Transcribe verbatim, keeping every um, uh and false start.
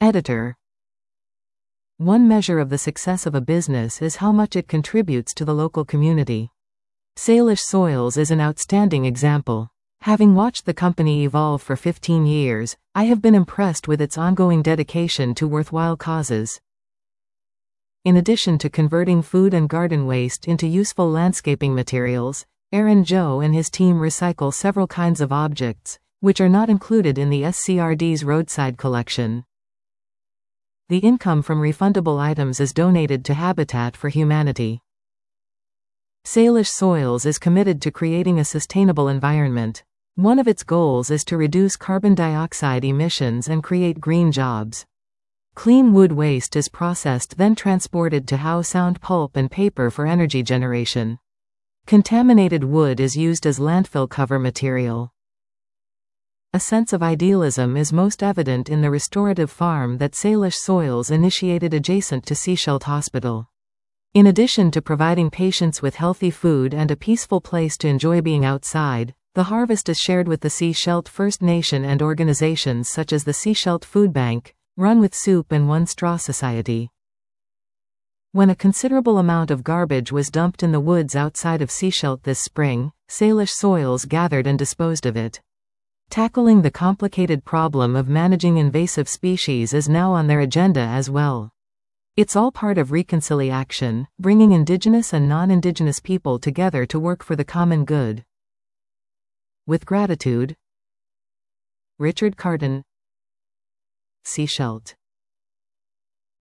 Editor. One measure of the success of a business is how much it contributes to the local community. Salish Soils is an outstanding example. Having watched the company evolve for fifteen years, I have been impressed with its ongoing dedication to worthwhile causes. In addition to converting food and garden waste into useful landscaping materials, Aaron Joe and his team recycle several kinds of objects, which are not included in the S C R D's roadside collection. The income from refundable items is donated to Habitat for Humanity. Salish Soils is committed to creating a sustainable environment. One of its goals is to reduce carbon dioxide emissions and create green jobs. Clean wood waste is processed, then transported to Howe Sound pulp and paper for energy generation. Contaminated wood is used as landfill cover material. A sense of idealism is most evident in the restorative farm that Salish Soils initiated adjacent to Sechelt Hospital. In addition to providing patients with healthy food and a peaceful place to enjoy being outside, the harvest is shared with the Sechelt First Nation and organizations such as the Sechelt Food Bank, run with Soup and One Straw Society. When a considerable amount of garbage was dumped in the woods outside of Sechelt this spring, Salish Soils gathered and disposed of it. Tackling the complicated problem of managing invasive species is now on their agenda as well. It's all part of reconciliation, bringing Indigenous and non-Indigenous people together to work for the common good. With gratitude, Richard Carton, Sechelt.